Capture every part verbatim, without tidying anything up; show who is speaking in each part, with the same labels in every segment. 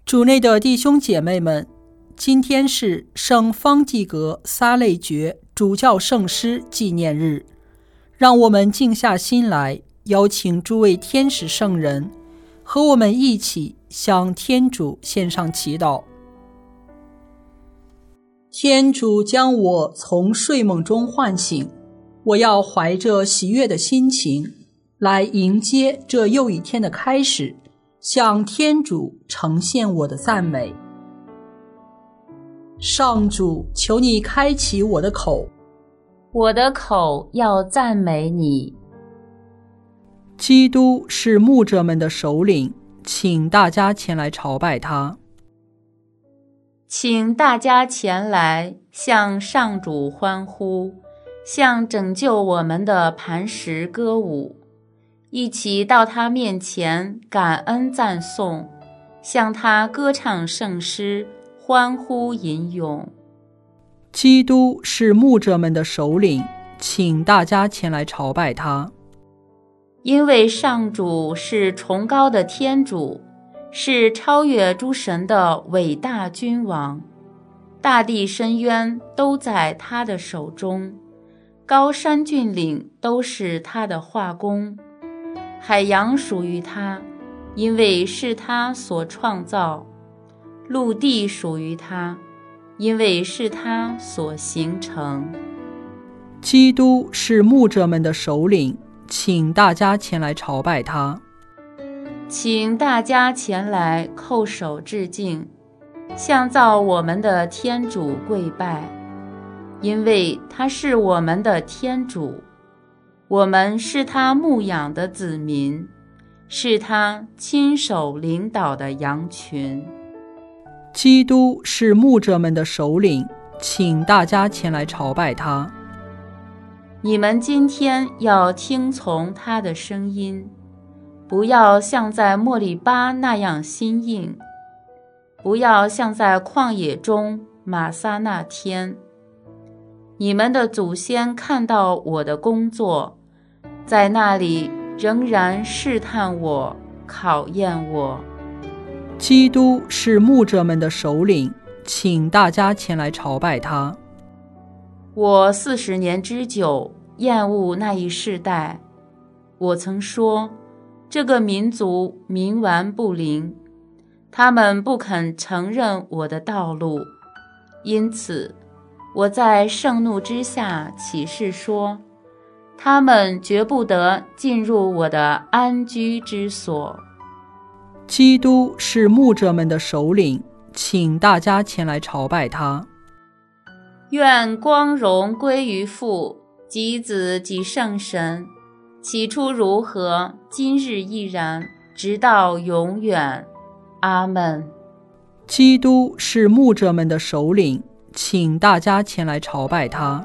Speaker 1: 主内的弟兄姐妹们，今天是圣方济各撒类觉主教圣师纪念日，让我们静下心来，邀请诸位天使圣人和我们一起向天主献上祈祷。天主将我从睡梦中唤醒，我要怀着喜悦的心情来迎接这又一天的开始，向天主呈现我的赞美。上主，求你开启我的口，
Speaker 2: 我的口要赞美你。
Speaker 1: 基督是牧者们的首领，请大家前来朝拜他。
Speaker 2: 请大家前来向上主欢呼，向拯救我们的磐石歌舞，一起到他面前感恩赞颂，向他歌唱圣诗，欢呼吟咏。
Speaker 1: 基督是牧者们的首领，请大家前来朝拜他。
Speaker 2: 因为上主是崇高的天主，是超越诸神的伟大君王，大地深渊都在他的手中，高山峻岭都是他的画工，海洋属于他，因为是他所创造；陆地属于他，因为是他所形成。
Speaker 1: 基督是牧者们的首领，请大家前来朝拜他。
Speaker 2: 请大家前来叩首致敬，向造我们的天主跪拜，因为他是我们的天主，我们是他牧养的子民，是他亲手领导的羊群。
Speaker 1: 基督是牧者们的首领，请大家前来朝拜他。
Speaker 2: 你们今天要听从他的声音，不要像在莫利巴那样心硬，不要像在旷野中玛撒那天。你们的祖先看到我的工作，在那里仍然试探我，考验我。
Speaker 1: 基督是牧者们的首领，请大家前来朝拜他。
Speaker 2: 我四十年之久厌恶那一世代，我曾说，这个民族冥顽不灵，他们不肯承认我的道路，因此我在盛怒之下起誓说，他们绝不得进入我的安居之所。
Speaker 1: 基督是牧者们的首领，请大家前来朝拜他。
Speaker 2: 愿光荣归于父及子及圣神，起初如何，今日亦然，直到永远。阿们。
Speaker 1: 基督是牧者们的首领，请大家前来朝拜他。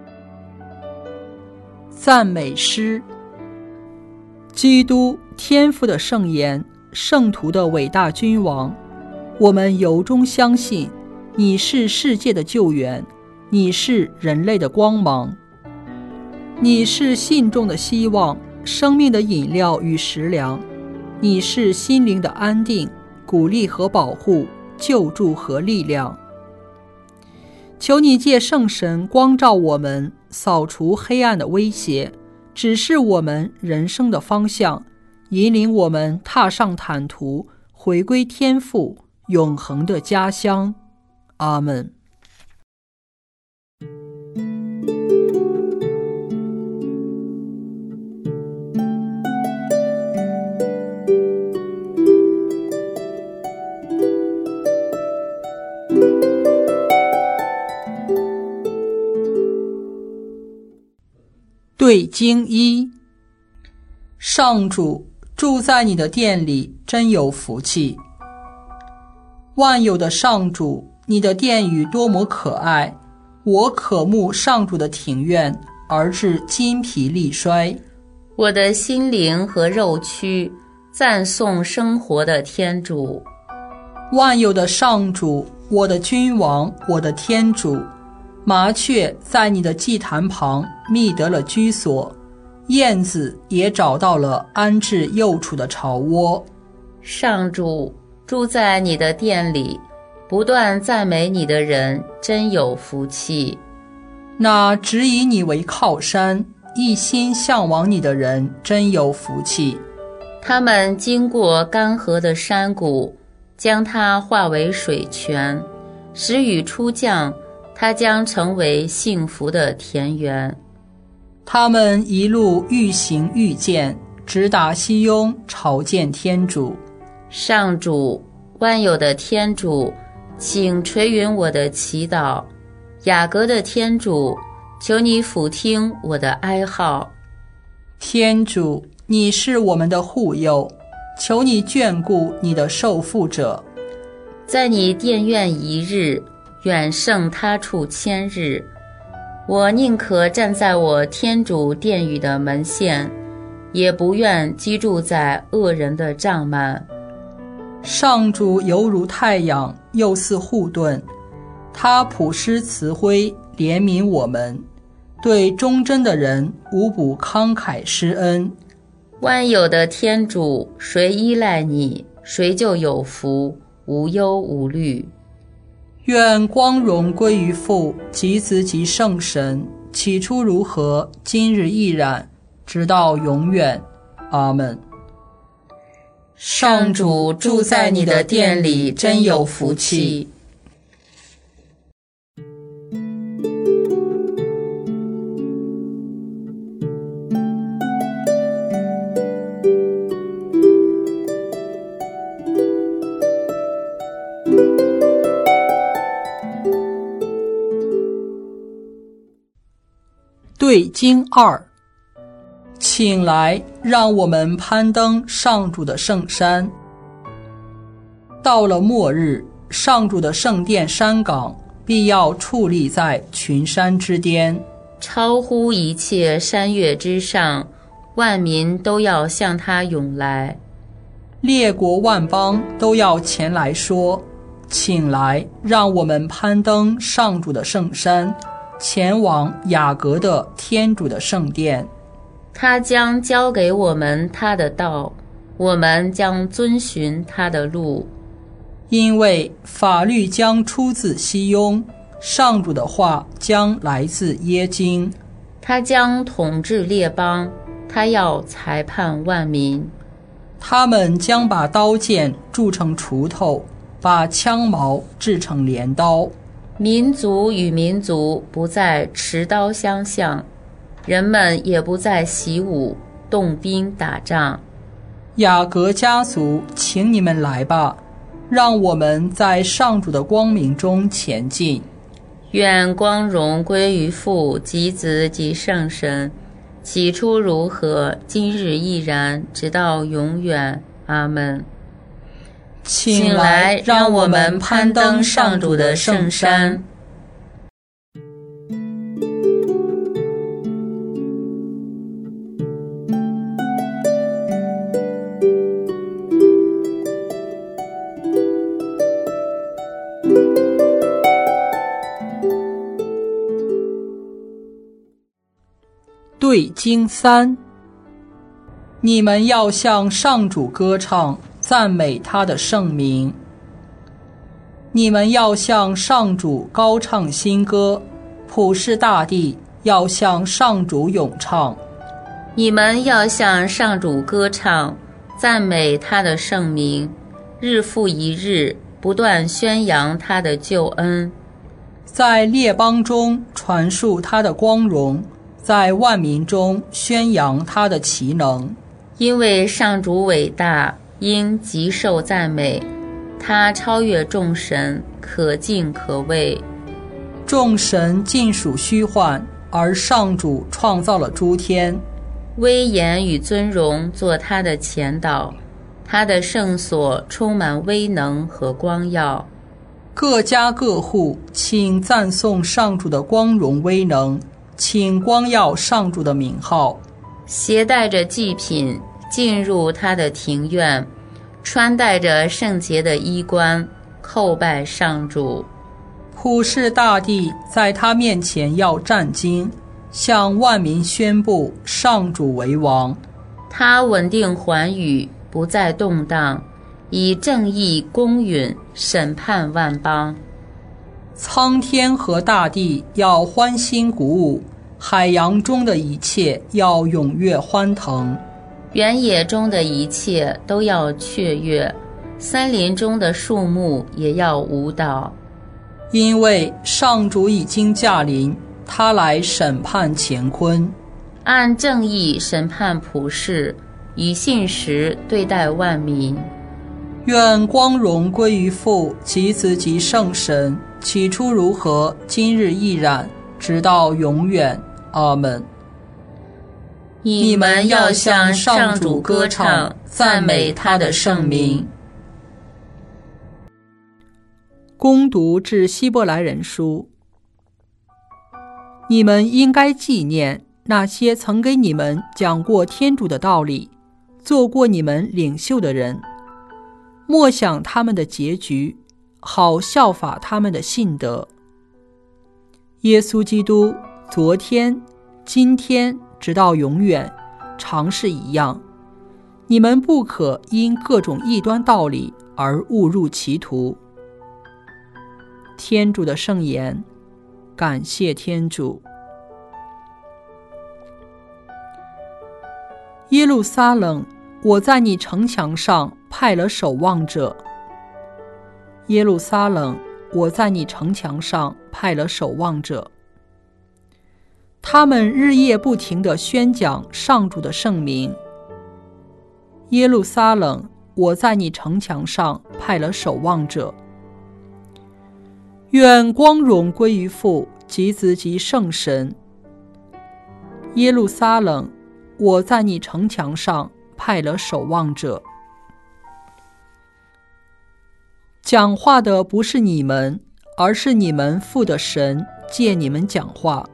Speaker 1: 赞美诗。基督，天父的圣言，圣徒的伟大君王，我们由衷相信你是世界的救援，你是人类的光芒，你是信众的希望，生命的饮料与食粮，你是心灵的安定、鼓励和保护、救助和力量。求你借圣神光照我们，扫除黑暗的威胁，指示我们人生的方向，引领我们踏上坦途，回归天父永恒的家乡。阿们。对经一。上主，住在你的殿里真有福气。万有的上主，你的殿宇多么可爱，我渴慕上主的庭院，而致筋疲力衰。
Speaker 2: 我的心灵和肉躯赞颂生活的天主。
Speaker 1: 万有的上主，我的君王，我的天主，麻雀在你的祭坛旁觅得了居所，燕子也找到了安置幼雏的巢窝。
Speaker 2: 上主， 住在你的殿里，不断赞美你的人真有福气。
Speaker 1: 那只以你为靠山，一心向往你的人真有福气。
Speaker 2: 他们经过干涸的山谷，将它化为水泉，时雨初降，它将成为幸福的田园。
Speaker 1: 他们一路愈行愈健，直达西雍，朝见天主。
Speaker 2: 上主，万有的天主，请垂允我的祈祷。雅各的天主，求你俯听我的哀号。
Speaker 1: 天主，你是我们的护佑，求你眷顾你的受缚者。
Speaker 2: 在你殿院一日，远胜他处千日。我宁可站在我天主殿宇的门限，也不愿居住在恶人的帐幔。
Speaker 1: 上主犹如太阳，又似护盾，他普施慈辉，怜悯我们，对忠贞的人无不慷慨施恩。
Speaker 2: 万有的天主，谁依赖你，谁就有福，无忧无虑。
Speaker 1: 愿光荣归于父及子及圣神，起初如何，今日亦然，直到永远。阿们。
Speaker 2: 上主住在你的殿里，真有福气。
Speaker 1: 对经二，请来，让我们攀登上主的圣山。到了末日，上主的圣殿山岗必要矗立在群山之巅，
Speaker 2: 超乎一切山岳之上，万民都要向他涌来。
Speaker 1: 列国万邦都要前来说，请来，让我们攀登上主的圣山，前往雅各的天主的圣殿。
Speaker 2: 他将教给我们他的道，我们将遵循他的路。
Speaker 1: 因为法律将出自西雍，上主的话将来自耶京。
Speaker 2: 他将统治列邦，他要裁判万民。
Speaker 1: 他们将把刀剑铸成锄头，把枪矛制成镰刀。
Speaker 2: 民族与民族不再持刀相向，人们也不再习武动兵打仗。
Speaker 1: 雅各家族，请你们来吧，让我们在上主的光明中前进。
Speaker 2: 愿光荣归于父及子及圣神，起初如何，今日亦然，直到永远。阿们。
Speaker 1: 请来，让我们攀登上主的圣山。对经三，你们要向上主歌唱，赞美他的圣名。你们要向上主高唱新歌，普世大地要向上主咏唱。
Speaker 2: 你们要向上主歌唱，赞美他的圣名，日复一日，不断宣扬他的救恩，
Speaker 1: 在列邦中传述他的光荣，在万民中宣扬他的奇能。
Speaker 2: 因为上主伟大，应极受赞美，他超越众神，可敬可畏。
Speaker 1: 众神尽属虚幻，而上主创造了诸天。
Speaker 2: 威严与尊荣做他的前导，他的圣所充满威能和光耀。
Speaker 1: 各家各户，请赞颂上主的光荣威能，请光耀上主的名号。
Speaker 2: 携带着祭品进入他的庭院，穿戴着圣洁的衣冠，叩拜上主。
Speaker 1: 普世大地在他面前要战惊，向万民宣布上主为王。
Speaker 2: 他稳定寰宇，不再动荡， 以正义公允审判万邦。
Speaker 1: 苍天和大地要欢欣鼓舞，海洋中的一切要踊跃欢腾，
Speaker 2: 原野中的一切都要雀跃，森林中的树木也要舞蹈。
Speaker 1: 因为上主已经驾临，他来审判乾坤，
Speaker 2: 按正义审判普世，以信实对待万民。
Speaker 1: 愿光荣归于父及子及圣神，起初如何，今日亦然，直到永远。阿们。
Speaker 2: 你们要向上主歌唱，赞美他的圣名。
Speaker 1: 恭读致希伯来人书。你们应该纪念那些曾给你们讲过天主的道理，做过你们领袖的人，默想他们的结局，好效法他们的信德。耶稣基督昨天、今天直到永远常是一样，你们不可因各种异端道理而误入歧途。天主的圣言，感谢天主。耶路撒冷，我在你城墙上派了守望者。耶路撒冷，我在你城墙上派了守望者。他们日夜不停地宣讲上主的圣名。耶路撒冷，我在你城墙上派了守望者。愿光荣归于父及子及圣神。耶路撒冷，我在你城墙上派了守望者。讲话的不是你们，而是你们父的神借你们讲话。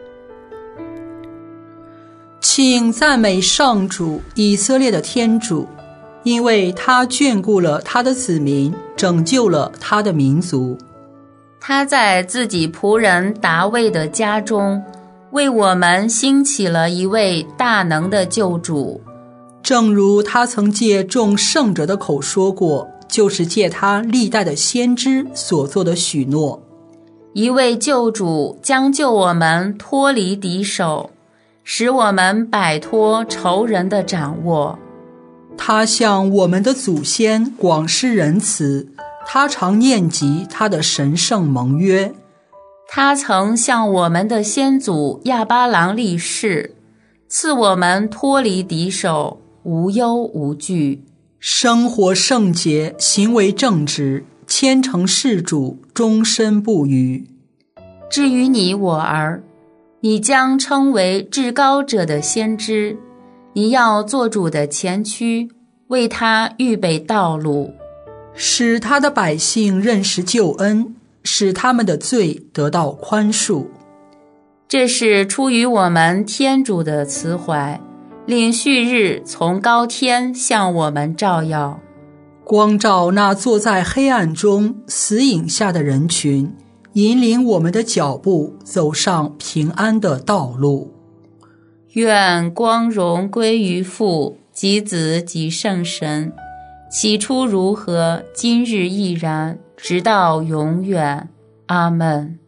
Speaker 1: 请赞美上主，以色列的天主，因为他眷顾了他的子民，拯救了他的民族。
Speaker 2: 他在自己仆人达味的家中，为我们兴起了一位大能的救主。
Speaker 1: 正如他曾借众圣者的口说过，就是借他历代的先知所做的许诺。
Speaker 2: 一位救主将救我们脱离敌手，使我们摆脱仇人的掌握。
Speaker 1: 他向我们的祖先广施仁慈，他常念及他的神圣盟约。
Speaker 2: 他曾向我们的先祖亚巴郎立誓，赐我们脱离敌手，无忧无惧，
Speaker 1: 生活圣洁，行为正直，虔诚事主，终身不渝。
Speaker 2: 至于你我儿，你将称为至高者的先知，你要做主的前驱，为他预备道路，
Speaker 1: 使他的百姓认识救恩，使他们的罪得到宽恕。
Speaker 2: 这是出于我们天主的慈怀，令旭日从高天向我们照耀，
Speaker 1: 光照那坐在黑暗中死影下的人群，引领我们的脚步走上平安的道路。
Speaker 2: 愿光荣归于父及子及圣神，起初如何，今日亦然，直到永远。阿们。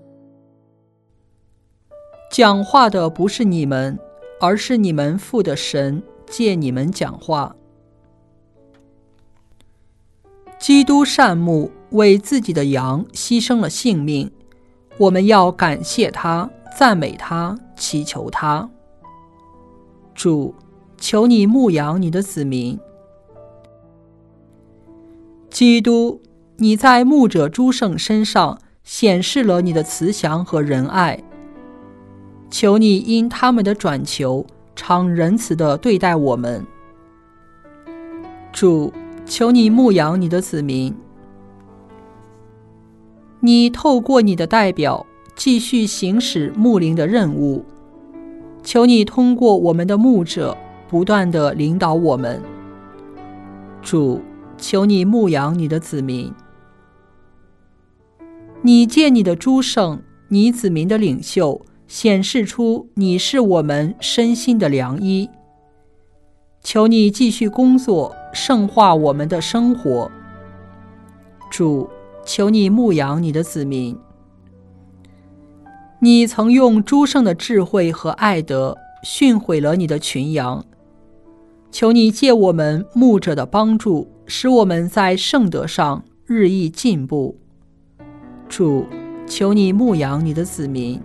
Speaker 1: 讲话的不是你们，而是你们父的神借你们讲话。基督善牧，为自己的羊牺牲了性命，我们要感谢他，赞美他，祈求他。主，求你牧养你的子民。基督，你在牧者诸圣身上显示了你的慈祥和仁爱，求你因他们的转求，常仁慈地对待我们。主，求你牧养你的子民。你透过你的代表继续行使牧灵的任务，求你通过我们的牧者不断地领导我们。主，求你牧养你的子民。你借你的诸圣，你子民的领袖，显示出你是我们身心的良医。求你继续工作，圣化我们的生活， 主，求你牧养你的子民。你曾用诸圣的智慧和爱德训诲了你的群羊，求你借我们牧者的帮助，使我们在圣德上日益进步。主，求你牧养你的子民。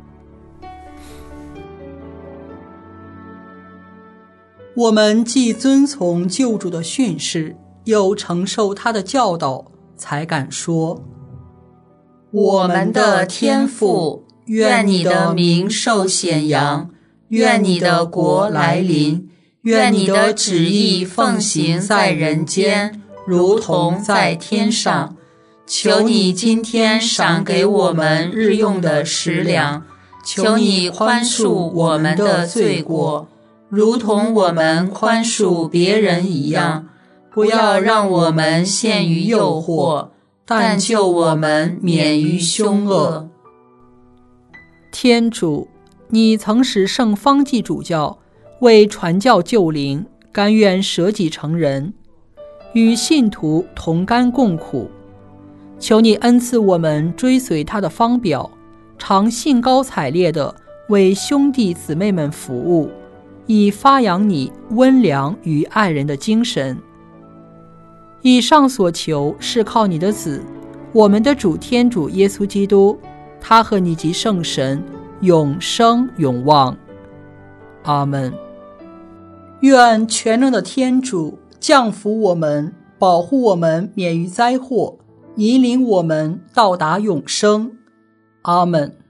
Speaker 1: 我们既遵从救主的训示，又承受他的教导，才敢说：
Speaker 2: 我们的天父，愿你的名受显扬，愿你的国来临，愿你的旨意奉行在人间，如同在天上。求你今天赏给我们日用的食粮，求你宽恕我们的罪过，如同我们宽恕别人一样。不要让我们陷于诱惑，但救我们免于凶恶。
Speaker 1: 天主，你曾使圣方济主教为传教救灵，甘愿舍己成人，与信徒同甘共苦。求你恩赐我们追随他的方表，常兴高采烈地为兄弟姊妹们服务，以发扬你温良与爱人的精神。以上所求是靠你的子，我们的主天主耶稣基督，他和你及圣神永生永望。阿们。愿全能的天主降福我们，保护我们免于灾祸，引领我们到达永生。阿们。